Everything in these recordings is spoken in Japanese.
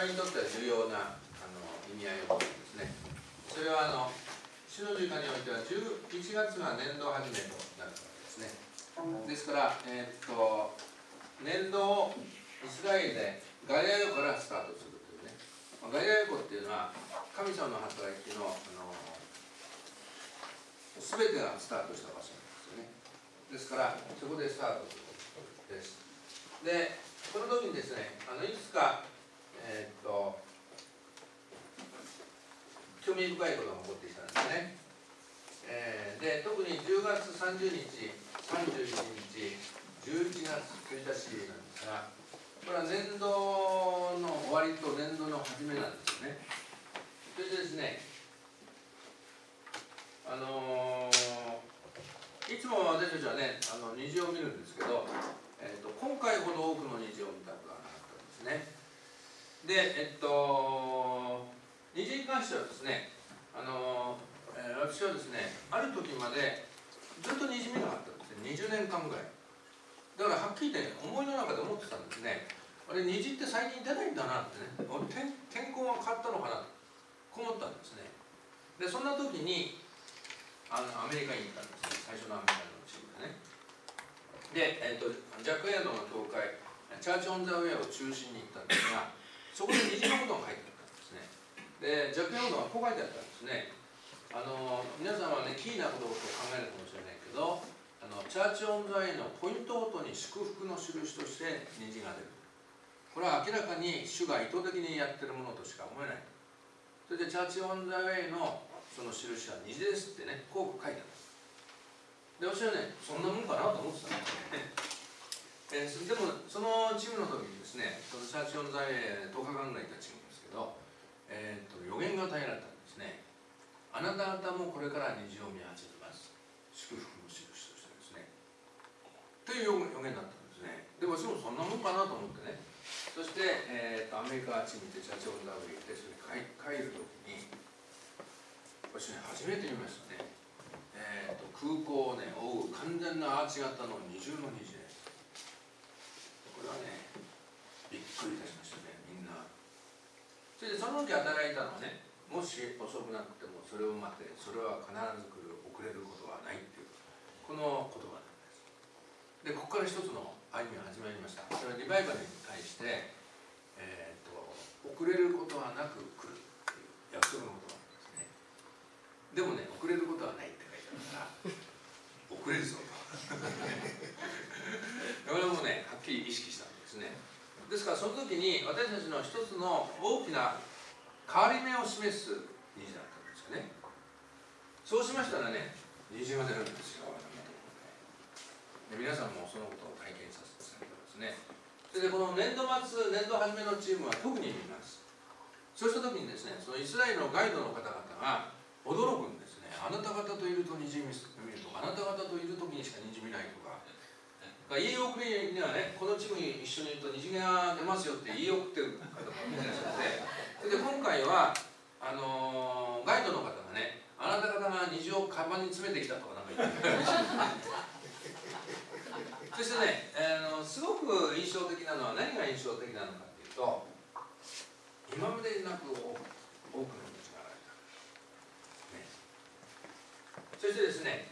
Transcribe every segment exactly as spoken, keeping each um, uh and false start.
々にとっては重要なあの意味合いを持ってですね、それはあの主の十日においてはじゅういちがつが年度始めとなるからですね。ですから、えー、っと年度をイスラエルでガリラヤ湖からスタートするというね、ガリラヤ湖っていうのは神様の働きのあの全てがスタートした場所なんですよね。ですからそこでスタートするです。で、この時にですね、あのいくつか、えー、っと興味深いことが起こってきたんですね。えー、で、特にじゅうがつさんじゅうにち、さんじゅういちにち、じゅういちがつついたちなんですが、これは年度の終わりと年度の始めなんですよね。それでですね、あのー、いつも私たちはね、あの虹を見るんですけど、えー、と今回ほど多くの虹を見たことはなかったんですね。で、えっと、虹に関してはですね、あのーえー、私はですね、ある時までずっと虹見なかったんですね、にじゅうねんかんぐらい。だからはっきり言って、ね、思いの中で思ってたんですね、あれ、虹って最近出ないんだなってね、天, 天候が変わったのかなと思ったんですね。で、そんな時にあのアメリカに行ったんですね、最初のアメリカのチームでね。で、えー、とジャック・エアドの教会、チャーチ・オン・ザ・ウェイを中心に行ったんですが、そこで虹のことが書いてあったんですね。で、ジャック・エアドはこう書いてあったんですね。あの皆さんはね、キーなことを考えるかもしれないけど、あのチャーチ・オン・ザ・ウェイのポイントごとに祝福の印として虹が出る。これは明らかに主が意図的にやってるものとしか思えない。それでチャーチ・オン・ザ・ウェイのその印は虹ですってね、こう書いてある。で、私はね、そんなもんかなと思ってたんですね。えー、でも、そのチームの時にですね、そのチャーチ・オン・ザ・ウェイとおかかんぐらいいたチームですけど、えー、と予言が与えられたんですね。あなた方もこれから虹を見始めます。祝福の印としてですね。という予言だったんですね。でも、私もそんなもんかなと思ってね。そして、えー、とアメリカチームでチャーチ・オン・ザ・ウェイでそれ帰る時に、私ね、初めて見ましたね。えー、と空港をね、覆う完全なアーチ型の二重の虹で、これはね、びっくりいたしましたね、みんな。それでその時与えられたのはね、もし遅くなくてもそれを待て、それは必ず来る、遅れることはないっていう、この言葉なんです。で、ここから一つの歩みが始まりました。それはリバイバルに対して、えー、と遅れることはなく来るっていう約束の言葉なんですね。でもね、遅れることはないって書いてあるから遅れるぞとこれもね、はっきり意識したんですね。ですからその時に私たちの一つの大きな変わり目を示す虹だったんですよね。そうしましたらね、虹が出るんですよ。で、皆さんもそのことを体験させてますね。それでこの年度末、年度初めのチームは特に見ます。そうした時にですね、そのイスラエルのガイドの方々が驚くんですね。あなた方といると虹見るとか、あなた方といる時にしか虹見ないとか、言い送りにはね、このチームに一緒にいると虹が出ますよって言い送ってる方もいらっしゃって、それで今回はあのー、ガイドの方がね、あなた方が虹をカバンに詰めてきたとかなんか言ってるそしてね、えー、のすごく印象的なのは何が印象的なのかっていうと、今までになく多くの虹が現れた、ね、そしてですね、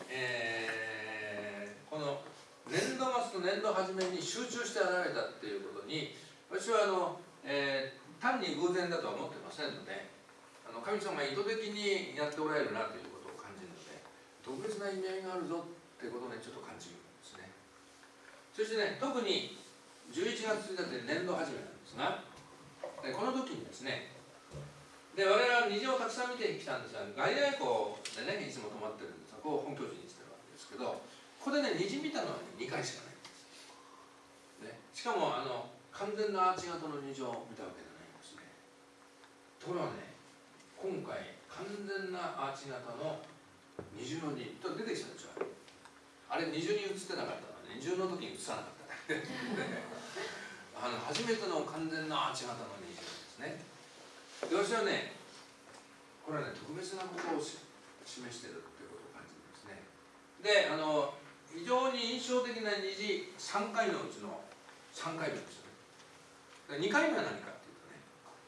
えー、この年度末と年度初めに集中して現れたっていうことに、私はあの、えー、単に偶然だとは思ってませんので、あの神様が意図的にやっておられるなということを感じるので、特別な意味合いがあるぞっていうことをね、ちょっと感じるんですね。そしてね、特にじゅういちがつついたちで年度始めなんですが、でこの時にですね、で我々は虹をたくさん見てきたんですが、ガリラヤ湖でね、いつも泊まってるんですが、ここを本拠地にしてるわけですけど、ここでね、虹見たのは、ね、にかいしかないんです、ね、しかもあの完全なアーチ型の虹を見たわけじゃないんですね。ところがね、今回完全なアーチ型の二重の虹と出てきたでしょ。あれ二重に映ってなかったので、二重の時に映さなかっただけあの初めての完全なアーチ型の虹ですね。で、私はね、これはね、特別なことを示しているということを感じるんですね。で、あの非常に印象的な虹さんかいのうちのさんかいめですよね。にかいめは何かっていうとね、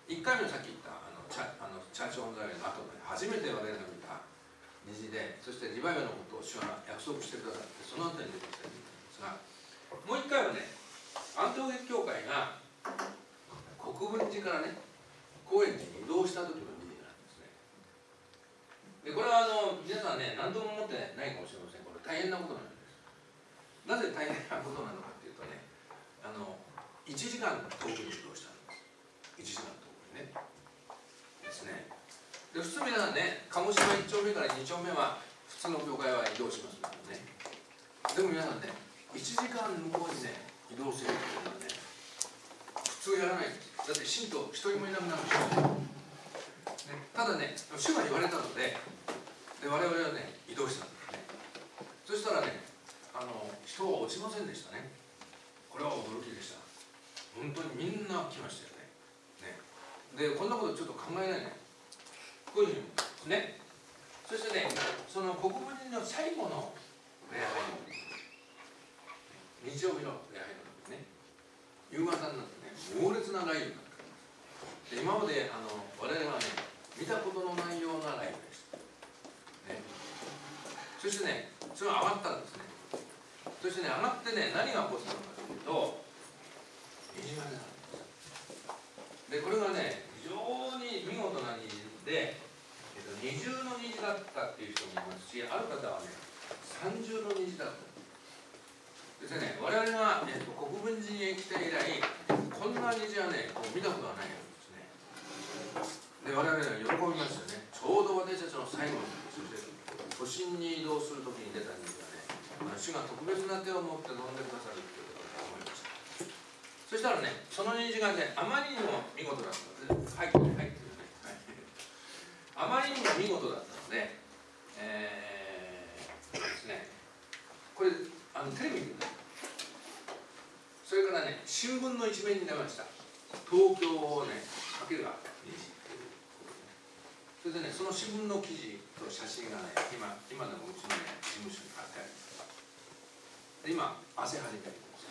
いっかいめのさっき言ったあのチャあのチャーチ本材の後の初めて我々が見た虹で、そしてリバイバルのことを主は約束してくださって、その後に出てきたんですが、もう一回はね、アンテオゲ教会が国分寺からね高円寺に移動した時の虹なんですね。でこれはあの皆さんね何とも思ってないかもしれません。これ大変なことなんです。なぜ大変なことなのかっていうとね、あのいちじかん遠くに移動したんです。いちじかん遠くにねですね。で普通皆さんね、鹿児島いっ丁目からに丁目は普通の教会は移動しますからね。でも皆さんね、いちじかん向こうにね移動するっていうのはね普通やらないんです。だって信徒一人もいなくなるんですよ、ね、ただね主が言われたので、で我々はね移動したんですね。そしたらね、あの人は落ちませんでしたね。これは驚きでした。本当にみんな来ましたよね。ねでこんなことちょっと考えないね。こういうふうにね。そしてね、その国分寺の最後の礼拝の日曜日の礼拝の時ね、夕方になってね、猛烈な雷雨になったんです。で今まであの我々はね、見たことのないような雷雨でした。ね、そしてね、それが上がったんですね。そしてね、上がってね、何が起こったのかというと、虹が出たんです。で、これがね、非常に見事な虹で、えっと、二重の虹だったっていう人もいますし、ある方はね、三重の虹だった。ですね、我々が、えっと、国分寺に来て以来、こんな虹はね、こう見たことはないんですね。で、我々は喜びましたね。ちょうど私たちの最後に、そして都心に移動するときに出た虹はね、主が特別な手を持って飲んでくださるということだと思いました。そしたらね、その虹がね、あまりにも見事だったので、入ってる、入ってるね。あまりにも見事だったので、えー、ですね、これ、あのテレビで、それからね、新聞の一面に出ました。東京をね、かけが虹っていうことで、それでね、その新聞の記事と写真がね、今、今でもうちのね、事務所に貼ってあります。で今、汗はじかれてます。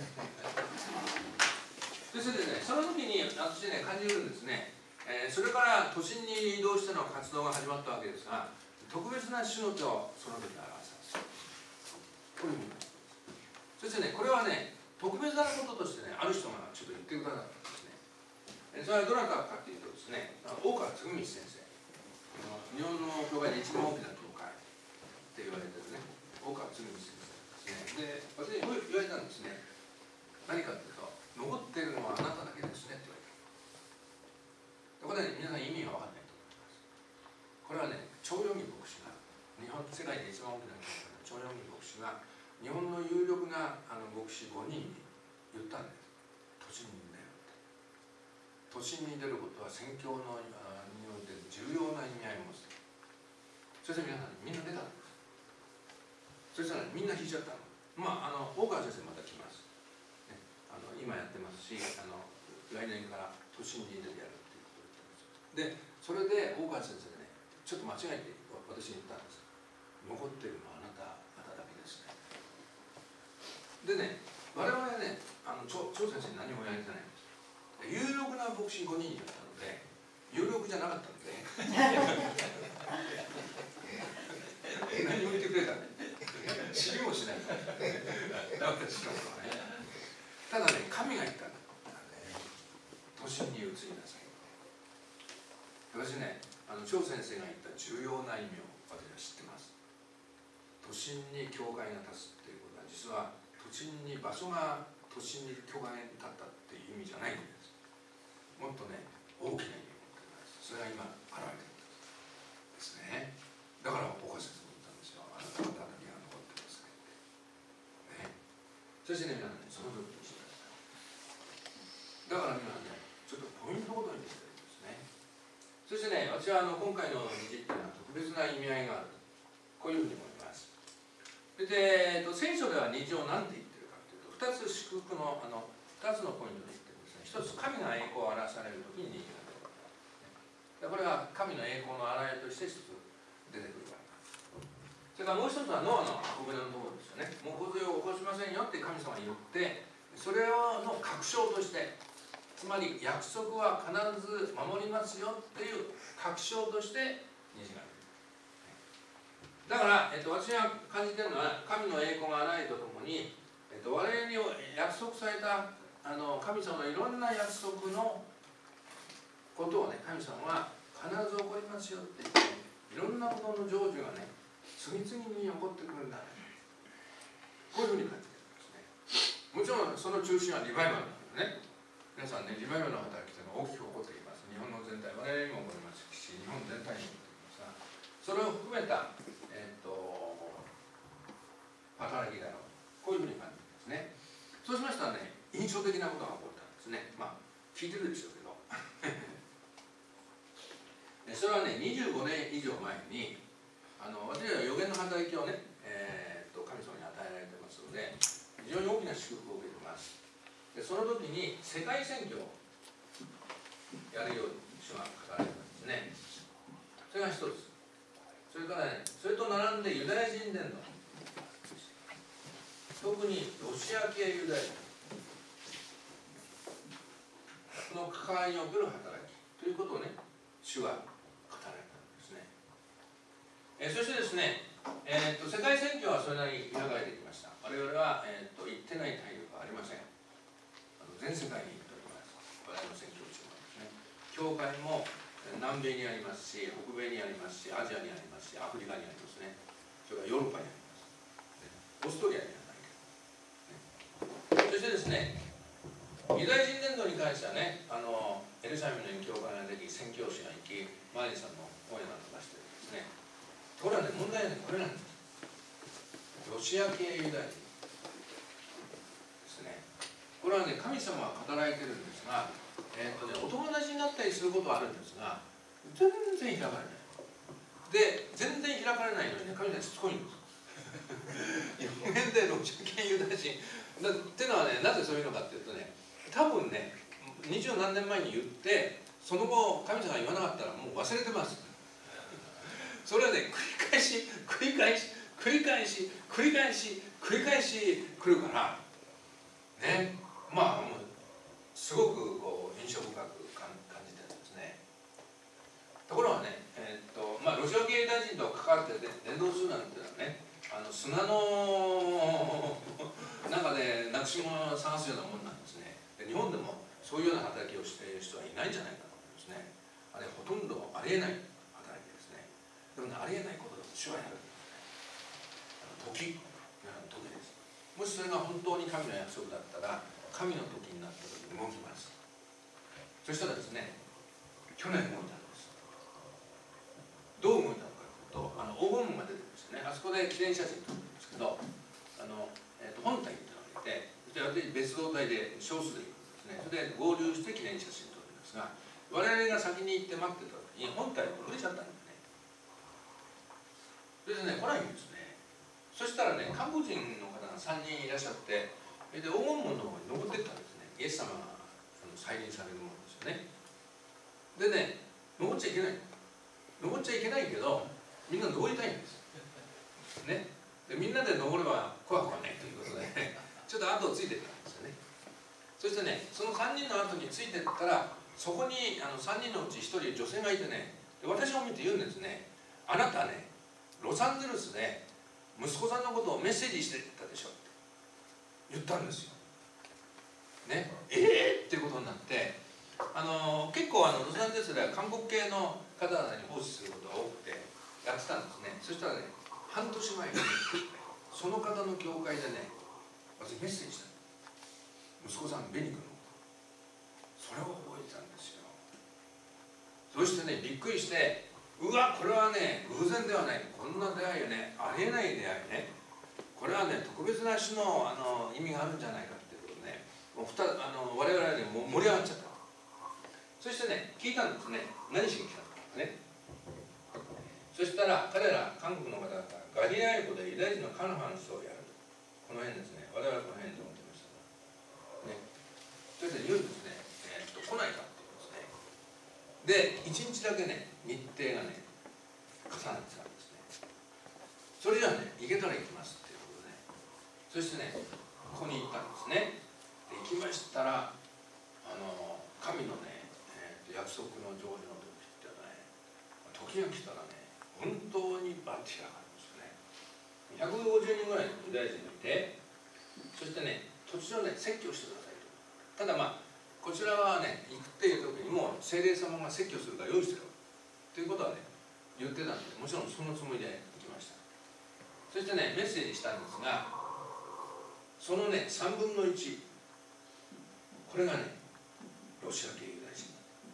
でそれでね、その時に私ね、感じるんですね、えー、それから都心に移動しての活動が始まったわけですが、特別な主の手をその時に表したんです。こういう意味です。そしてね、これはね、特別なこととしてね、ある人がちょっと言ってくださったんですね。えそれはどなたかというとですね、大川嗣道先生。日本の教会で一番大きな教会って言われてるね、大川嗣道先生ですね。で、私に言われたんですね。何かというと、残っているのはあなただけですねって言われた。これは、ね、皆さん意味が分からないと思います。これはね、長陽義牧師が、日本世界で一番大きな教会の長陽義牧師が、日本の有力なあの牧師ごにんに言ったんです。都心に出るって。都心に出ることは宣教のにおいて重要な意味合いを持つ。そして皆さんみんな出たんです。そしたらみんな引いちゃったの。まあ、あの大川先生また来ます、ね、あの今やってますし、あの来年から都心に出てやるっていうことを言ってます。で、それで大川先生がね、ちょっと間違えて私に言ったんです。残ってるのはあなた方だけですね。でね、我々はね、あの張先生に何も言われてないんです。有力な牧師ごにんだったので、有力じゃなかったので何も言ってくれたね。知りもしない私のことはね。ただね、神が言ったんだ。都心に移りなさい。私ね、あの張先生が言った重要な意味を私は知ってます。都心に教会が立つっていうことは、実は都心に場所が都心に教会が立ったっていう意味じゃないんです。もっとね、大きな意味を持っています。それが今現れているんですね。だからお母さんも言ったんですよ。あなた方だけが残ってますね。ね。そしてね、皆さんね、その時にしてください。だから皆さんね、ちょっとポイントごとにしてるんですね。そしてね、私はあの今回の虹っていうのは特別な意味合いがあると、こういうふうに思います。で、えっと、聖書では虹を何て言ってるかというと、ふたつ祝福のあのふたつのポイントで言ってるんですね。ひとつ、神が栄光を表されるときに虹が出る。これは神の栄光の現れとして一つ出てくるから。それからもう一つはノアの箱舟のところですよね。もう洪水を起こしませんよって神様が言って、それをの確証としてつまり約束は必ず守りますよっていう確証として虹が出る。だから、えっと、私が感じているのは、神の栄光があらいとともに、えっと、我々に約束されたあの神様のいろんな約束のことをね、神様は必ず起こりますよって言って、いろんなことの成就がね、次々に起こってくるんだ。こういうふうに感じてるんですね。もちろんその中心はリバイバルなんだよね。皆さんね、リバイバルの働きというのは大きく起こっています。日本の全体、我々にも起こりますし、日本全体にも起こっていますが、それを含めた、えー、っと働きだろう。こういうふうに感じてますね。そうしましたらね、印象的なことが起こったんですね。まあ、聞いてるでしょうけど。それはね、にじゅうごねん以上前に、あの私は予言の働きをね、えー、っと神様に与えられてますので、非常に大きな祝福を受けています。でその時に世界選挙をやるように主が語られたんですね。それが一つ。それからね、それと並んでユダヤ人伝道、特にロシア系ユダヤ人の関わりにおける働きということをね、主が語られたんですね。えそしてですね、えー、と世界選挙はそれなりに開かれてきました。我々は、えー、と行ってない大陸はありません。全世界に行っております。我々の宣教地はですね。教会も南米にありますし、北米にありますし、アジアにありますし、アフリカにありますね。それからヨーロッパにあります。オーストリアにはないけど。そしてですね、ユダヤ人伝道に関してはね、あのエルサレムの教会ができ、宣教師が行き、マリーさんの応援などを出してですね。これはね、問題はね、これなんです。ロシア系ユダヤ人。これはね、神様は語られてるんですが、えーとね、お友達になったりすることはあるんですが、全然開かれない。で、全然開かれないのにね、神様しつこいんです。予言でロシア系ユダヤ人だっていうのはね、なぜそういうのかっていうとね、多分ね、二十何年前に言って、その後、神様が言わなかったらもう忘れてます。それはね、繰り返し、繰り返し、繰り返し、繰り返し、繰り返し来るから、ね。まあ、もうすごくこう印象深く感じてるんですね。ところがね、えーっとまあ、ロシア系大臣と関わって伝道するなんていうのはね、あの砂の中でなくし物を探すようなものなんですね。で日本でもそういうような働きをしている人はいないんじゃないかと思いますね。あれほとんどありえない働きですね。でもね、ありえないことだと主はやる。時、時です。もしそれが本当に神の約束だったら、神の時になった時に動きます。そしたらですね、去年動いたんです。どう動いたのかというと、あの黄金門が出てるんですよね。あそこで記念写真撮るんですけど、あの、えー、と本体っていうのがいて、そして別動隊で少数で行くんですね。それで合流して記念写真撮るんですが、我々が先に行って待ってた時に本体が遅れちゃったんですね。それでね、来ないんですね。そしたらね、韓国人の方がさんにんいらっしゃって、で黄金門の方に登っていったんですね。イエス様が再臨されるものですよね。でね、登っちゃいけない。登っちゃいけないけど、みんな登りたいんです。ね。でみんなで登れば怖くはないということで、ちょっと後をついていったんですよね。そしてね、そのさんにんの後についていったら、そこにあのさんにんのうちひとり女性がいてね、で私を見て言うんですね。あなたね、ロサンゼルスで息子さんのことをメッセージしてたでしょって言ったんですよ。ね、えーっていうことになって、あのー、結構あのロサンゼルスでは韓国系の方々に奉仕することが多くてやってたんですね。そしたらね、半年前にその方の教会でね、私メッセージしたの。息子さんベニ君のそれを覚えてたんですよ。そしてね、びっくりして、うわ、これはね、偶然ではない、こんな出会いよね、ありえない出会いね、これはね、特別な種の、あの意味があるんじゃないかっていうことでね、もうふたあの我々はね、もう盛り上がっちゃった。そしてね、聞いたんですね、何しに来たのかね。そしたら、彼ら、韓国の方々、ガリラヤ湖でユダヤ人のカンファレンスをやる。この辺ですね、我々はこの辺で思ってましたが、ね。そして言うんですね、えー、っと来ないかって言うんですね。で、いちにちだけね、日程がね、重なってたんですね。それじゃあね、行けたら行きますっていうことで、ね、そしてね、ここに行ったんですね。で行きましたら、あの神のね、えー、約束の成就の時っていうのはね、時が来たらね、本当にバッチリ上がるんですよね。ひゃくごじゅうにんぐらいのユダヤ人がいて、そしてね、土地をね、説教してくださいと。ただまあ、こちらはね、行くっていう時にも、聖霊様が説教するから用意してるということはね、言ってたんで、もちろんそのつもりで行きました。そしてね、メッセージしたんですが、そのね、さんぶんのいち、これがね、ロシア系ユダヤ人。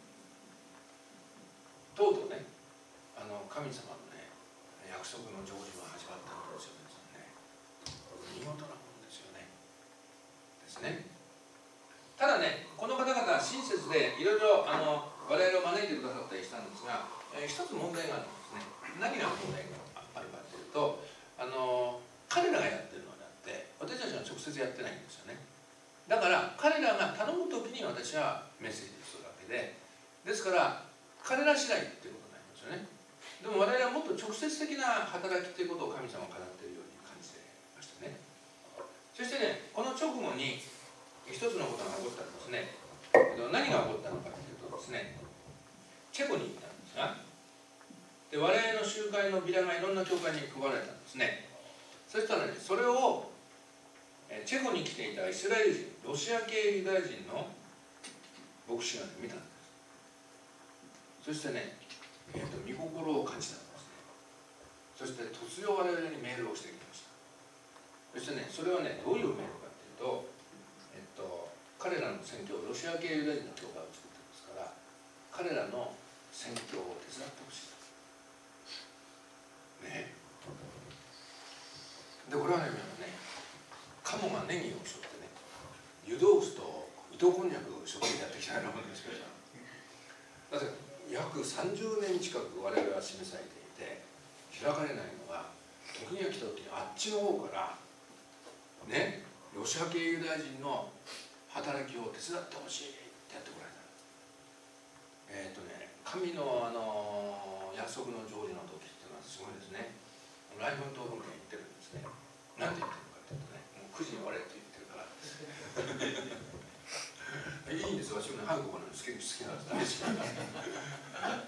とうとうね、あの神様のね、約束の成就が始まったんですよね。見事なものですよね。ですね。ただね、この方々は親切でいろいろあの我々を招いてくださったりしたんですが、えー、一つ問題があるんですね。何が問題があるかというと、あの彼らがやってるのであって私たちは直接やってないんですよね。だから彼らが頼む時に私はメッセージするわけで、ですから彼ら次第っていうことになりますよね。でも我々はもっと直接的な働きということを神様が語っているように感じてましたね。そしてね、この直後に一つのことが起こったんですね。何が起こったのかというとですね、チェコに行ったんですが、で我々の集会のビラがいろんな教会に配られたんですね。そしたらね、それをチェコに来ていたイスラエル人、ロシア系ユダヤ人の牧師が見たんです。そしてね、えー、と見心を感じたんですね。そして突如我々にメールをしてきました。そしてね、それはね、どういうメールかというと、えっと、彼らの宣教、ロシア系ユダヤ人の教会を作ってますから、彼らの宣教を手伝ってほしい。ね。で、これはね、ね、カモがネギを背負ってね、湯豆腐と糸こんにゃくを背負ってやってきたようなものですけど、だって約さんじゅうねん近く我々は示されていて、開かれないのが、時が来た時にあっちの方からね、ロシア系ユダヤ人の働きを手伝ってほしいってやってこられた。えっ、ー、とね、神のあの約束の成就の時っていうのはすごいですね。ライフン討論会に言ってるんですね。なんて言ってるのかというとね、もうくじに終われって言ってるから。いいんですよ、私もね、早くこの好き好きなんです。大好きなん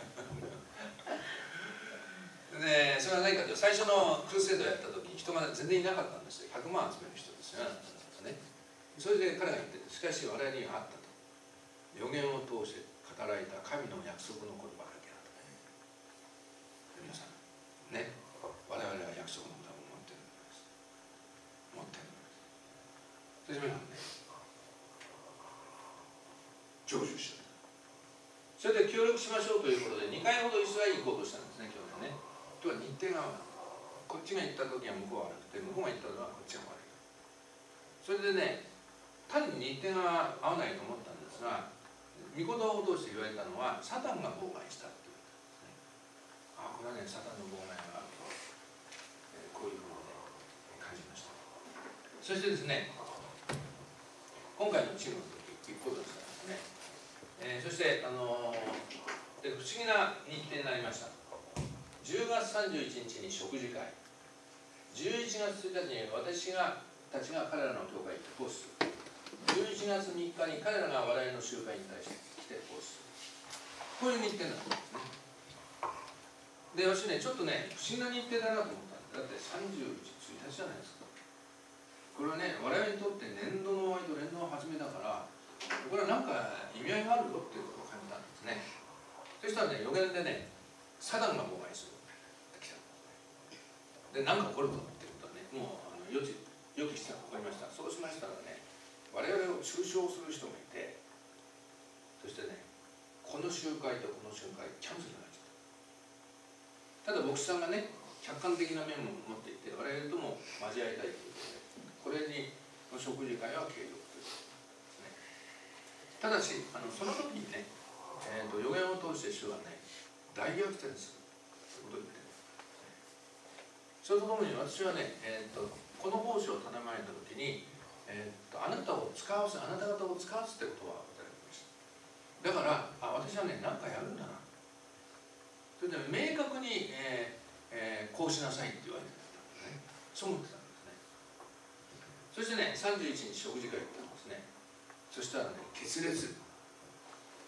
です。で、それは何かというと、最初のクルセイドをやった時に人が全然いなかったんですよ。ひゃくまん集める人ですよね。それで彼が言ってる、しかし我々にはあったと。予言を通して語られた神の約束のことばかりだとね。皆さん、ね、我々は約束のことを持っているのです。持っているのです。そして皆さんね、成就した。それで協力しましょうということでにかいほどイスラエルに行こうとしたんですね、去年ね。とは日程がこっちが行った時は向こうが悪くて、向こうが行った時はこっちが悪い。それでね、単に日程が合わないと思ったんですが、御言葉を通して言われたのはサタンが妨害したって言われたんですね。ああ、これはね、サタンの妨害があると、えー、こういうふうにね、感じました。そしてですね、今回のチームの時行くことにしたんですね。えー、そしてあのー、で不思議な日程になりました。じゅうがつさんじゅういちにちに食事会、じゅういちがつついたちに私がたちが彼らの教会に奉仕する。じゅういちがつみっかに彼らが我々の集会に対して来て奉仕する。こういう日程なんですね。で、私ね、ちょっとね、不思議な日程だなと思ったんです。だってさんじゅういちにちじゃないですか。これはね、我々にとって年度の終わりと年度の始めだから、これは何か意味合いがあるよっていうことを感じたんですね。そしたらね、予言でね、サタンが妨害するって来たんですね。で、何か起こるとっていうことはね、もうあの予知予期して起こりました。そうしましたらね、我々を中傷する人がいて、そしてね、この集会とこの集会キャンセルになっちゃった。ただ牧師さんがね、客観的な面も持っていて、我々とも交わりたいということで、これにの食事会は継続ということですね。ただし、あのその時にね、えーと、予言を通して主はね、大逆転するということを言ってる。それとともに私はね、えーと、この奉仕を頼まれた時に、えー、とあなたを使わせ、あなた方を使わすってことは与えられました。だから、あ、私はね、何かやるんだな。それで明確に、えーえー、こうしなさいって言われてたんですね。そう思ってたんですね。そしてね、さんじゅういちにち食事会行ったんですね。そしたらね、決裂。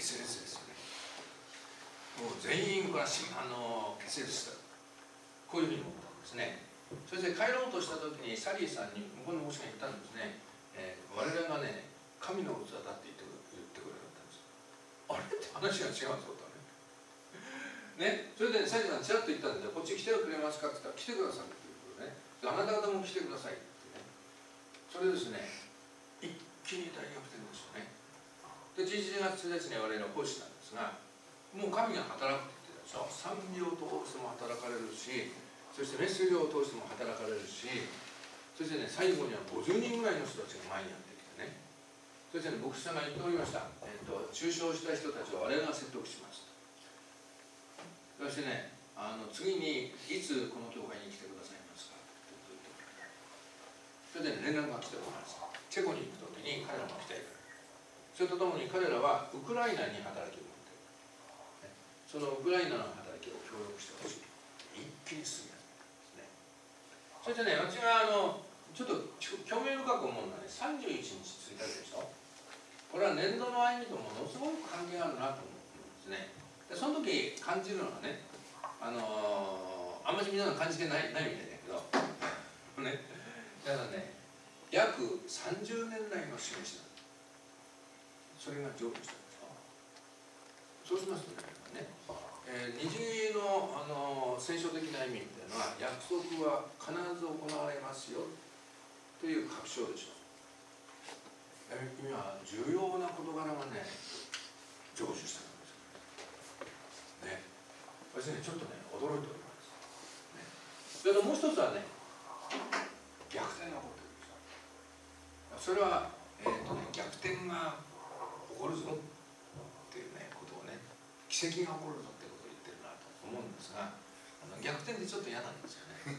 決裂ですよね。もう全員これはしあの決裂した。こういうふうに思ったんですね。そして帰ろうとした時にサリーさんに向こうの牧師が言ったんですね、えー、我々がね神の器だって言ってくれ言ってくれたんです。あれって話が違うんですよね。ね、それでサリーさんちらっと言ったんですよ。こっち来てくれますかって言ったら来てくださいっていうことでね。であなた方も来てくださいってね。それですね一気に大逆転ですよね。でじゅういちがつついたちに我々は奉仕なんですが、もう神が働くって言ってたでしょ。賛美を通しても働かれるし、そしてメッセージを通しても働かれるし、そしてね最後にはごじゅうにんぐらいの人たちが前にやってきてね、そしてね牧師さんが言っておりました、えー、と中傷した人たちを我々が説得します。そしてねあの次にいつこの教会に来てくださいますかって言ってくれた。それで、ね、連絡が来ております。チェコに行く時に彼らも来ている。それとともに彼らはウクライナに働きを持っている。そのウクライナの働きを協力してほしい。一気に進み始めたんですね。そしてね、私があのちょっと興味深く思うのはね、さんじゅういちにちついたでしょ。これは年度の歩みとものすごく関係があるなと思うんですね。でその時感じるのはね、あのー、あんまりみんなの感じてないないみたいだけどね、だからね、約さんじゅうねん来の示しなんです。それが成就したんですよ。そうしますとね、えー、虹の、あのー、聖書的な意味っていうのは、約束は必ず行われますよという確証でしょう。えー、今重要な事柄がね成就したんですよね。私ねちょっとね驚いております、ね、それともう一つはね、逆転が起こってるんですよ。それは、えーとね、逆転が起こるぞっていうねことをね、奇跡が起こるぞってことを言ってるなと思うんですが、あの逆転ってちょっと嫌なんですよね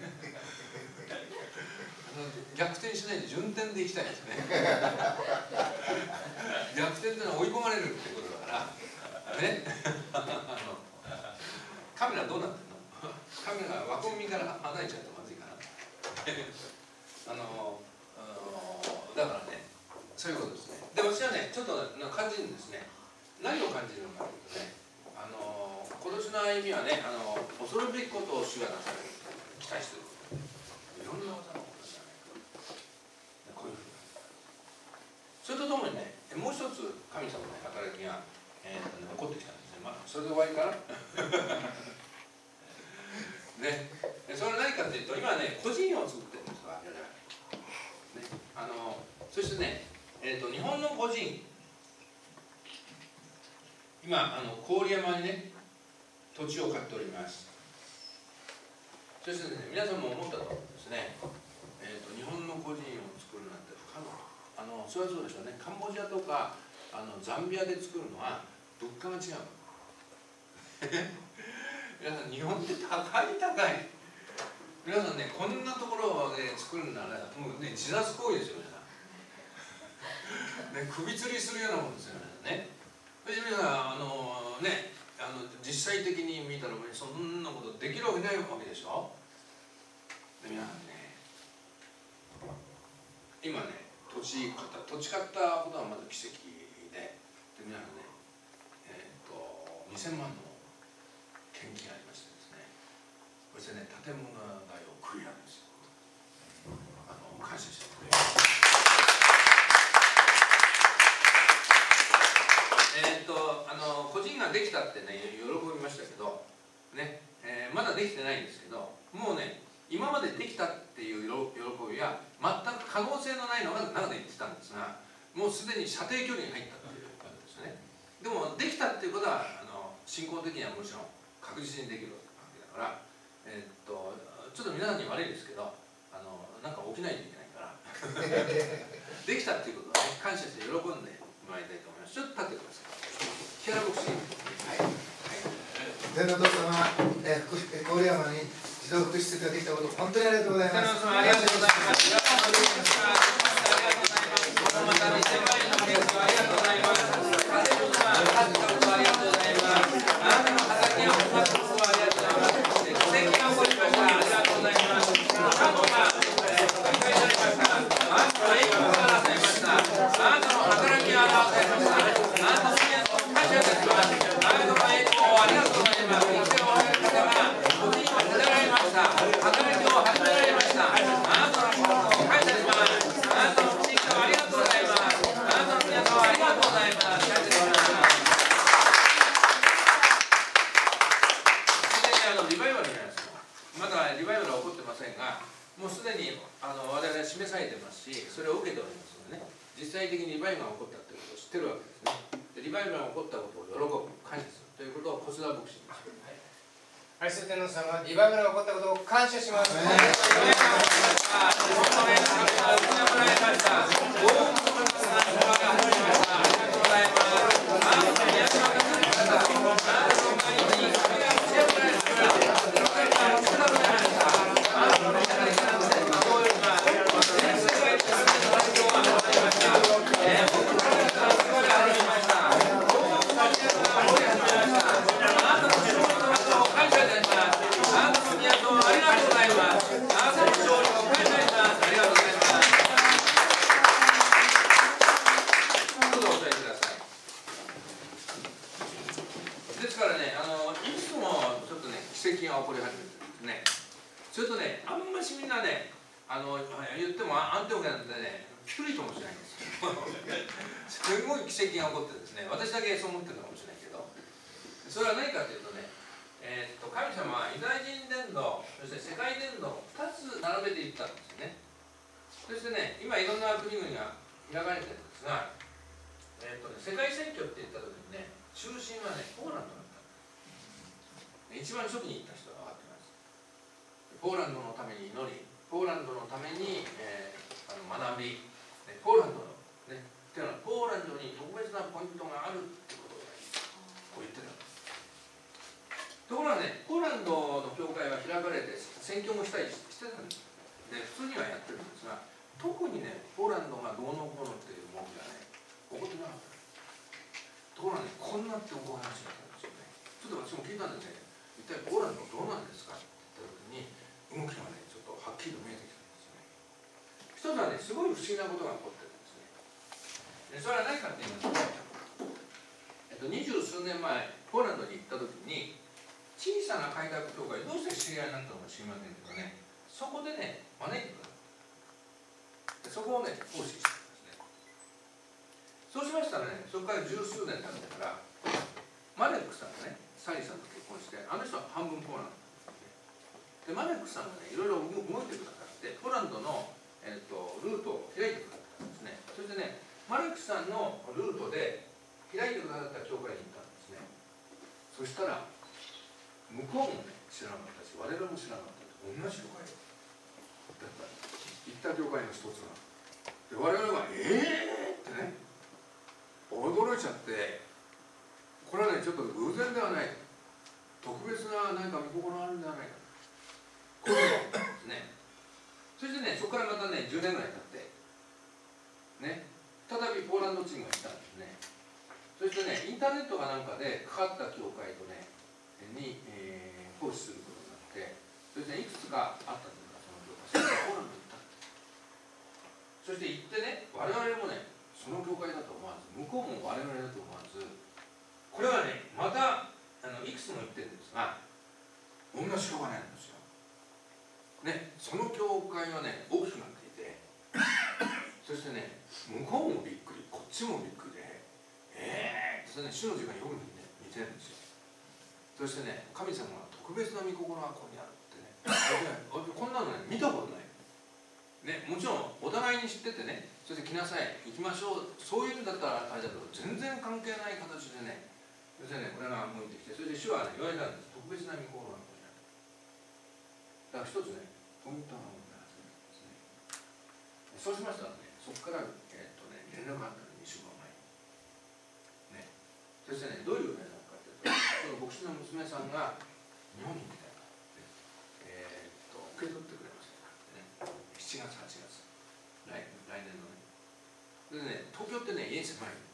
あの逆転しないで順転でいきたいですね逆転ってのは追い込まれるってことだからねあのカメラどうなってんのカメラ枠組みから離れちゃうとまずいかなあのだからね、そういうことですね。で私はねちょっと感じるんですね。何を感じるのかというとね、あの今年の歩みはね、あの恐るべきことを主がなされる期待している。いろんな技を行われる。こういうふうに。それとともにね、もう一つ神様の働きが、えーとね、起こってきたんですね。まあそれで終わりかなね、それは何かというと、今ね個人を作ってるんですわ。ね、あのそしてね、えーと、日本の個人、今あの郡山にね土地を買っております。そしてね、皆さんも思ったと思うんですね、えーと、日本の個人を作るなんて不可能。あのそれはそうでしょうね。カンボジアとかあのザンビアで作るのは物価が違う皆さん日本って高い高い。皆さんね、こんなところで作るならもうね自殺行為ですよ皆さんね、首吊りするようなもんですよね。そして皆さんあのね、あの実際的に見たらそんなことできるわけないわけでしょ。で皆さんね、今ね土地買った土地買ったことはまず奇跡で、で皆さんね、えっ、ー、とにせんまんの献金ありましてですね、そしてね建物代をクリアですよ。あの感謝してくれます。えっとあの個人ができたってね喜びましたけどね、えー、まだできてないんですけど、もうね今までできたっていう喜びは全く可能性のないのが中で言ってたんですが、もうすでに射程距離に入ったということですね。でもできたっていうことはあの信仰的にはもちろん確実にできるわけだから、えー、っとちょっと皆さんに悪いですけど、あのなんか起きないといけないからできたっていうことはね、感謝して喜んでもらいたいと思います。ちょっと立ってください。木原牧師、はいはい、 天皇お父様、えー、郡山に児童福祉施設ができたこと本当にありがとうございます。 ありがとうございます。ありがとうございます。またにせんまんえんのプレゼントありがとうございます。ありがとうございます。ありがとうございます。あなたの畑が起こったことはありがとうございます。奇跡が起こりました。ありがとうございます。過去が繰り返されました。あなたの栄光が表されました。あなたの働きが表されました。あなたの支援を感謝です。 的にリバイバルが起こったということを知ってるわけですね。でリバイバルが起こったことを喜ぶ、感謝するということを小須田牧師にしています。 愛する天皇さんはリバイバルが起こったことを感謝します。 お願いします。お願いします。お願いしました。多くの皆さんが始まりました。ありがとうございます。あの皆様が来ました。あの毎日神が教えてくれました。よかった。お世話になりました。あの皆さんが来ました。どういうか、全世界的な活動が始まりました。えー、僕の皆さんが始まりました。多くの皆さんが盛り始めました。あなたの仕事のことを感謝いたします。あなたの宮とありがとうございます。あなたの勝利を感謝します。ありがとうございます。どうぞお答えください。ですからね、あのいつもちょっとね奇跡が起こり始めてるんですね。それとね、あんましみんなね、あの言ってもアンテオケなんでね、ピクリともしないんですよ。すごい奇跡が起こってですね、私だけそう思ってるのかもしれないけど、それは何かというとね、えー、っと神様はユダヤ人伝道、そして世界伝道をふたつ並べていったんですよね。そしてね、今いろんな国々が開かれてるんですが、えー、っとね、世界選挙って言った時にね、中心はね、ポーランドだった。一番初期に行った人が分かってます。ポーランドのために祈り、ポーランドのために、えー、あの学び、ね、ポーランドの、ね、っていうのはポーランドに特別なポイントがあるってことをこう言ってたんです。ところがね、ポーランドの教会は開かれて宣教もしたりしてたんです。で、普通にはやってるんですが、特にね、ポーランドがどうのこうのっていう動きがね、起こってなかった。ところがね、こんなってお話だったんですよね。ちょっと私も聞いたんでね、一体ポーランドどうなんですかって言った時に、動きがね、ちょっとはっきりと見えてきたんですよね。一つはね、すごい不思議なことが起こってるんですね。でそれは何かって言いますと、えっと、二十数年前、ポーランドに行った時に、小さな開拓教会、どうして知り合いになったのか知りませんけどね、そこでね、招いてくださった。そこをね、奉仕したんですね。そうしましたらね、そこから十数年経ってから、マレックさんがね、サリさんと結婚して、あの人は半分ポーランドで、マレックさんがね、いろいろ動いてくださって、ポーランドの、えー、とルートを開いてくださったんですね。そしてね、マレックさんのルートで開いてくださった教会に行ったんですね。そしたら、向こうもね、知らなかったし、我々も知らなかった。同じ教会だった。行った教会の一つが。で、我々は、えーってね、驚いちゃって、これはね、ちょっと偶然ではない。特別な何か見心があるんではないか。こういうのがあったんですね。そしてね、そこからまたね、じゅうねんぐらい経って、ね、再びポーランドチームが来たんですね。そしてね、インターネットかなんかでかかった教会とね、に、えー、奉仕することになって、そして、ね、いくつかあったんですが、その教会、それからポーランドに行った。そして行ってね、我々もね、その教会だと思わず、向こうも我々だと思わず、これはね、またあのいくつも言ってるんですが、同じ教会なんですよ。ね、その教会はね、大きくなっていて、そしてね、向こうもびっくり、こっちもびっくりで、えーって、それね、主の字がよく似てるんですよ。そしてね、神様が特別な御心がここにあるってね、こんなのね、見たことない。ね、もちろんお互いに知っててね、そして来なさい、行きましょう、そういうんだったらあれだけど、全然関係ない形でね、そしてね、これが向いてきて、それで主はね、言われたんです。特別な御心がここにある。だから一つね、ポイントが持って始めたんですね。そうしましたらね、そこから、えー、っとね、連絡があったのにしゅうかんまえに。ね。そしてね、どういう連絡かというと、その牧師の娘さんが日本に来たら、ね、えー、っと、受け取ってくれました。しちがつ、はちがつ、来, 来年のね。でね、東京ってね、家狭い。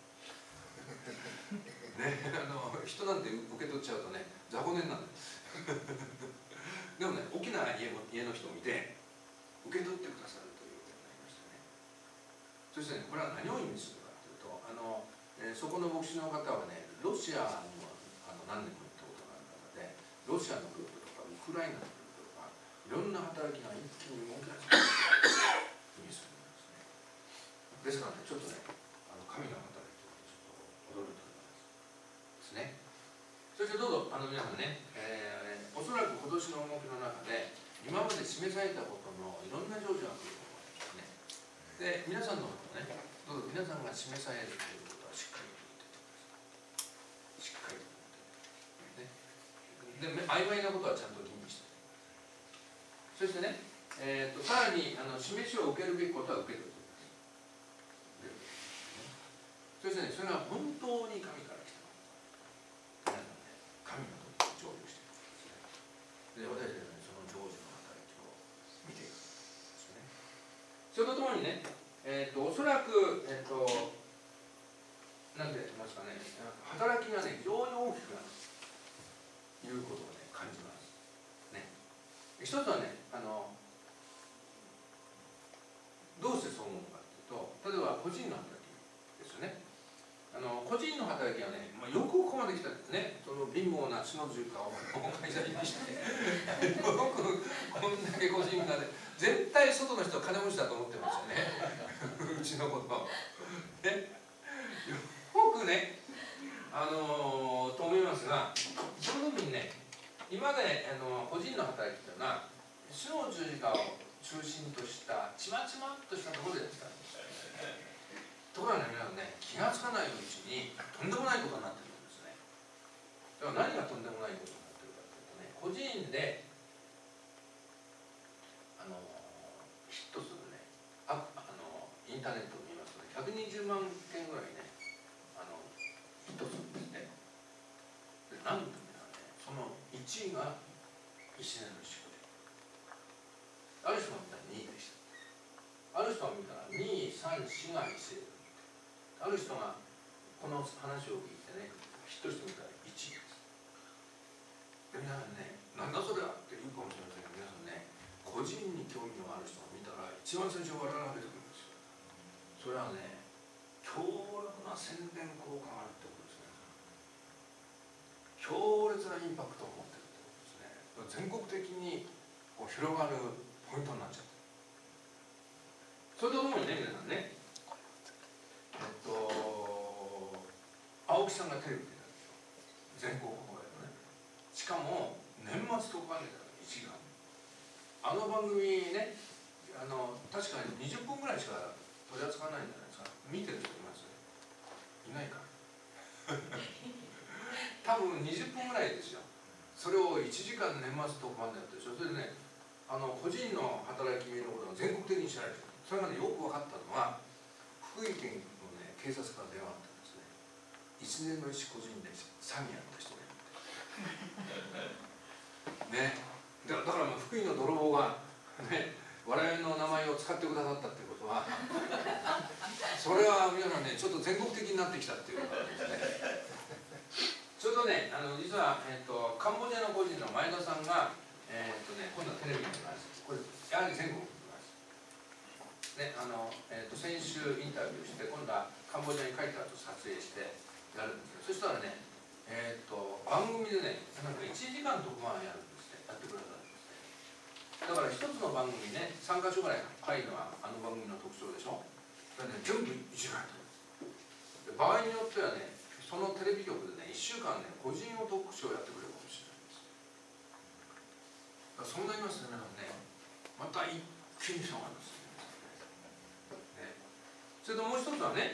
ね、あの人なんて受け取っちゃうとね、雑魚寝になる。でもね、大きな家 の, 家の人を見て、受け取ってくださるということになりましたね。そしてね、これは何を意味するかというと、あの、えー、そこの牧師の方はね、ロシアにもあの何年も行ったことがある方で、ロシアのルートとか、ウクライナのルートとか、いろんな働きが一気に動き始めた意味するんですね。ですからね、ちょっとね、あの神の働きをちょっと驚いておりますですね。そしてどうぞ、あの皆さんね、えー、おそらく今年の動きの中で、今まで示されたことのいろんな成就が来ると思うんですね。で、皆さんのことね、どどうぞ皆さんが示されるということはしっかりと言ってください。しっかりと言ってね。で曖昧なことはちゃんと吟味して、そしてね、えー、とさらにあの示しを受けるべきことは受けるということです。そしてね、それは本当に神から来た皆さんね、神の成就しているんですね。で、私たちは、ね、その成就の働きを見ていくんですよね。それとともにね、えー、とおそらく、えー、となんて言いますかね、働きがね、非常に大きくなるということをね、感じます。ね、一つはね、あのどうしてそう思うかというと、例えば個人の働きですよね。あの個人の働きはね、まあ、よくここまで来たんですね。その貧乏な血の重化を会社にしてよくこんだけ個人がね、絶対外の人は金持ちだと思ってますよねうちのことね、よくね、あのー、と思いますが、その時にね、今まで、あの個人の働きというのは主の十字架を中心としたちまちまっとしたところでやってたんです。ところがね、皆さんね、気がつかないうちにとんでもないことになってるんですね。だから何がとんでもないことになってるかというとね、個人であのヒットするね、ああのインターネットを見ますとね、ひゃくにじゅうまんけんぐらいね、あのヒットするんですね。で、なんと皆さんね、そのいちいが石根の宿で、ある人が見たらにいでした。ある人が見たらに、さん、よんが石で、ある人がこの話を聞いてね、ヒットしてみたらいちいです。で、皆さんね、なんだそれはって言うかもしれませんが、皆さんね、個人に興味のある人が見たら一番最初笑いが出てくるんですよ。それはね、強力な宣伝効果があるってことですね。強烈なインパクトを持ってるってことですね。全国的にこう広がるポイントになっちゃう。それとともにね、皆さんね、えっと青木さんがテレビで出たんですよ、全国放映のね。しかも年末特番でいちじかん、あの番組ね、あの確かににじゅっぷんぐらいしか取り扱わないんじゃないですか。見てる人います？いないか多分にじゅっぷんぐらいですよ。それをいちじかん年末特番でやってるでしょ。それでね、あの個人の働きのことが全国的に知られてる。それがね、よく分かったのは、福井県のね、警察から電話があったんですね。一年の石個人で詐欺やった人がいるね。だから、だから福井の泥棒がね、我々の名前を使ってくださったっていうことはそれは皆さんね、ちょっと全国的になってきたっていうことですね。それとね、あの実は、えー、とカンボジアの個人の前田さんが、えーとね、今度はテレビに出ます。これやはり全国に出ます。ね、あのえー、と先週インタビューして、今度はカンボジアに帰った後撮影してやるんですけど、そしたらね、えー、と番組でね、なんかいちじかん特番やるんですね、やってくださるんですね。だから一つの番組ね、さんかしょぐらい入るのがあの番組の特徴でしょ。それね、全部いちじかんやってる。場合によってはね、そのテレビ局でね、いっしゅうかんね、個人をトークショーやってくれるかもしれないです。だからそうなりますと、皆さんね、また一気に広がるんですね。ね、それともう一つはね、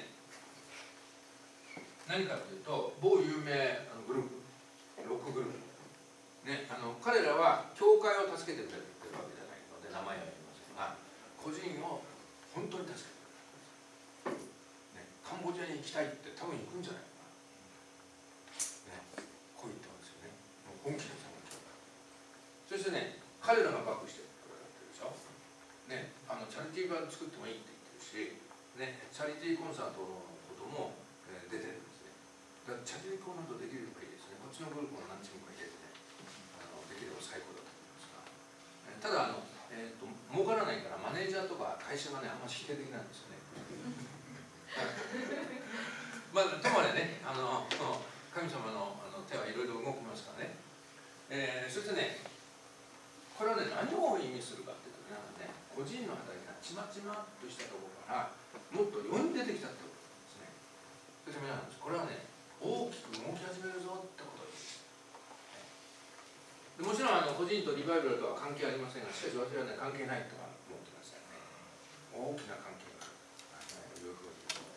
何かというと、某有名あのグループ、ロックグループ、ね、あの彼らは教会を助けてくれるっていうわけじゃないので、名前は言いませんが、個人を本当に助けてくれる、ね、カンボジアに行きたいって多分行くんじゃないかな、ね、こう言ってますよね。もう本気で探してる。そしてね、彼らがバックしてくれるでしょ、ね、あのチャリティー版作ってもいいって言ってるし、ね、チャリティーコンサートのことも、えー、出てるんですね。だからチャリティーコンサートできればいいですね。こっちのグループも何チームか入れてね、あのできれば最高だと思いますが、えー、ただあの、えーと、儲からないからマネージャーとか会社がね、あんまり否定的なんですよねまあ、ともあれね、あの神様のあの手はいろいろ動きますからね。えー、そしてね、これはね、何を意味するかっていうと、皆さんね、個人の働きがちまちまっとしたところからもっと世に出てきたってことですね。そして皆さん、これはね、大きく動き始めるぞってことです。でもちろんあの個人とリバイバルとは関係ありませんが、しかし私はね、関係ないとは思ってますよね。大きな関係があるというふうに思います。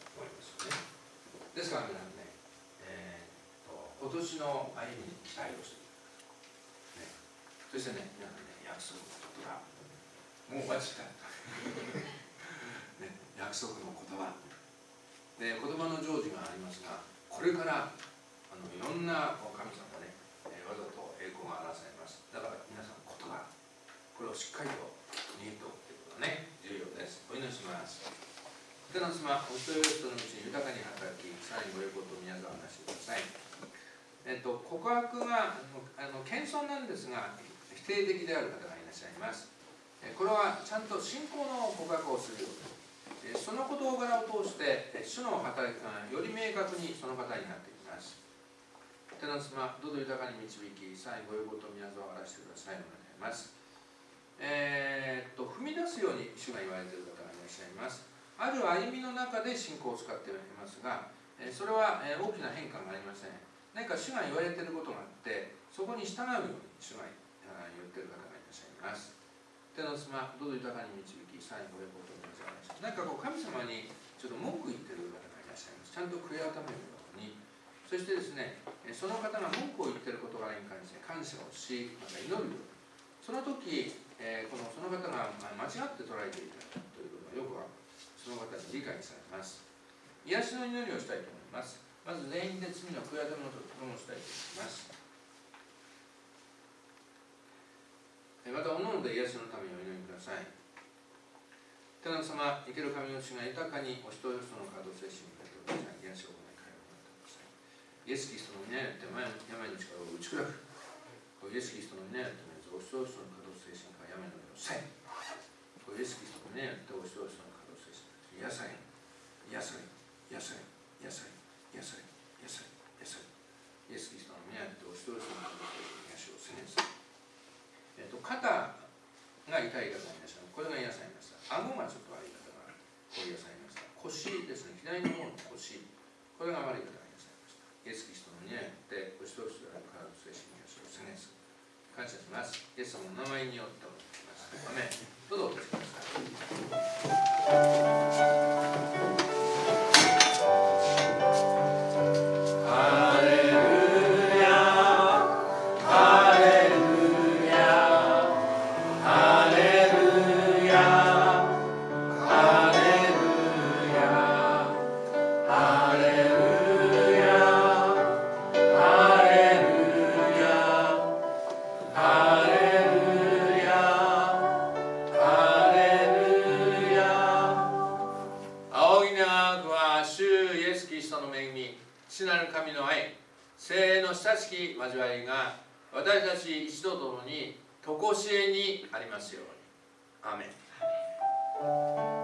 ですから皆さんね、えー、と今年の歩みに期待をしている、ね、そしてね皆さんね約束の言葉もう間違った、ね、約束の言葉で言葉の成就がありますが、これからあのいろんな神様がね、えー、わざと栄光が表されます。だから皆さん言葉これをしっかりと握っておくということがね重要です。お祈りします。天の様、お一人お一人のうちに豊かに働き、さらにご栄光と宮沢をなしてください。えっと、告白があのあの謙遜なんですが、否定的である方がいらっしゃいます。えこれはちゃんと信仰の告白をするように、その事柄を通して、主の働きがより明確にその方になっていきます。天の様、どうぞ豊かに導き、さらにご栄光と宮沢を表してください。お願いします。えー、っと、踏み出すように主が言われている方がいらっしゃいます。ある歩みの中で信仰を使っていますが、それは大きな変化がありません。何か主が言われていることがあって、そこに従うように主が言っている方がいらっしゃいます。天の様、どうぞ豊かに導き、さらにご栄光と皆さんをお願いします。何かこう神様にちょっと文句言っている方がいらっしゃいます。ちゃんと悔い改めるように、そしてですね、その方が文句を言っている事柄に関して感謝をし、また祈るように、その時、えー、このその方が間違って捉えていたということがよくわかる。その方に理解されます。癒しの祈りをしたいと思います。まず全員で罪の悔い改めのところをしたいと思います。また、おのおので癒しのためにお祈りください。天の様、生ける神の主が豊かにお人よその稼働精神に触れてください。癒しを行い、会を行ってください。イエス・キリストの皆によって病の力を打ち砕く。イエス・キリストの皆によってお人よその稼働精神から病の霊をせい。イエス・キリストの皆によってお人よその癒され、癒され、癒され、癒され、癒され、癒され、癒され、イエス・キリストの皆によってお一人一人の癒しを宣言する。えっと、肩が痛い方がいらっしゃる。これが癒されました。顎がちょっと悪い方がこう癒されました。腰ですね、左の方の腰、これが悪い方が癒されました。イエス・キリストの皆によってお一人一人の体と精神の癒しを宣言する。感謝します。イエス様の名前によってお願いします。アメン。どうぞお越しください。交わりが私たち一同ともに常しえにありますように。アーメン。